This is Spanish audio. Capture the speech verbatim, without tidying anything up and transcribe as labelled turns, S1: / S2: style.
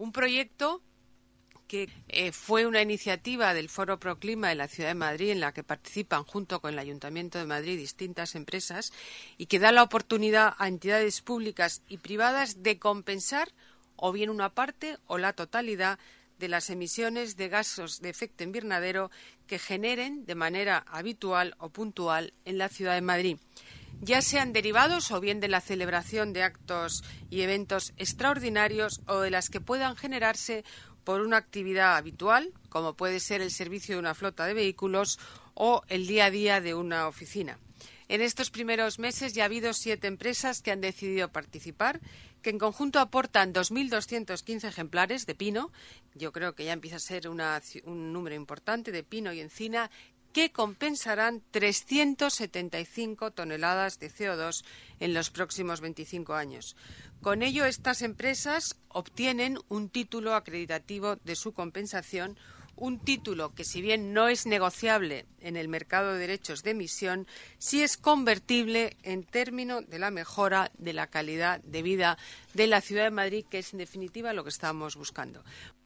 S1: Un proyecto que eh, fue una iniciativa del Foro Proclima en la Ciudad de Madrid, en la que participan junto con el Ayuntamiento de Madrid distintas empresas y que da la oportunidad a entidades públicas y privadas de compensar o bien una parte o la totalidad de las emisiones de gases de efecto invernadero que generen de manera habitual o puntual en la Ciudad de Madrid, ya sean derivados o bien de la celebración de actos y eventos extraordinarios o de las que puedan generarse por una actividad habitual, como puede ser el servicio de una flota de vehículos o el día a día de una oficina. En estos primeros meses ya ha habido siete empresas que han decidido participar, que en conjunto aportan dos mil doscientos quince ejemplares de pino. Yo creo que ya empieza a ser una, un número importante de pino y encina, que compensarán trescientas setenta y cinco toneladas de C O dos en los próximos veinticinco años. Con ello, estas empresas obtienen un título acreditativo de su compensación, un título que, si bien no es negociable en el mercado de derechos de emisión, sí es convertible en términos de la mejora de la calidad de vida de la Ciudad de Madrid, que es en definitiva lo que estamos buscando.